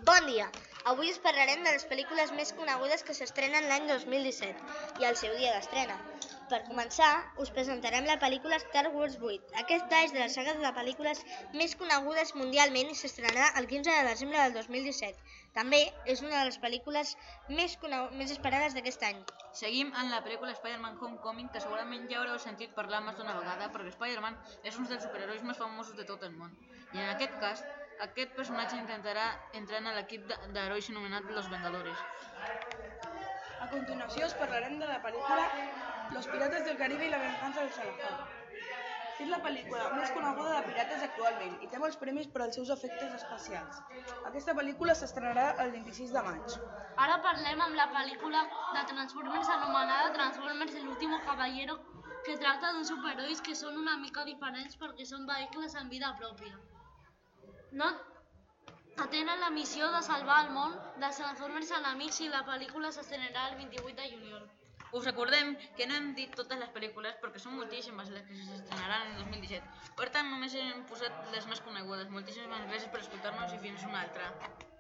Bon dia! Avui us parlarem de les pel·lícules més conegudes que s'estrenen l'any 2017 i el seu dia d'estrena. Per començar, us presentarem la pel·lícula Star Wars 8. Aquesta és de les sagues de pel·lícules més conegudes mundialment i s'estrenarà el 15 de desembre del 2017. També és una de les pel·lícules més esperades d'aquest any. Seguim amb la pel·lícula Spider-Man Homecoming, que segurament ja haureu sentit parlar més d'una vegada, perquè Spider-Man és un dels superherois més famosos de tot el món. I en aquest cas, aquest personatge intentarà entrar en l'equip d'herois anomenat Los Vengadores. A continuació us parlarem de la pel·lícula Los Pirates del Caribe i la venganza del Salazar. És la pel·lícula més coneguda de pirates actualment i té molts premis per als seus efectes especials. Aquesta pel·lícula s'estrenarà el 26 de maig. Ara parlem amb la pel·lícula de Transformers anomenada Transformers el último caballero, que tracta d'uns superherois que són una mica diferents perquè són vehicles amb vida pròpia. No tenen la missió de salvar el món dels Transformers enemics i la pel·lícula s'estrenarà el 28 de juliol. Us recordem que no hem dit totes les pel·lícules perquè són moltíssimes les que s'estrenaran en 2017. Per tant, només hem posat les més conegudes. Moltíssimes gràcies per escoltar-nos i fins una altra.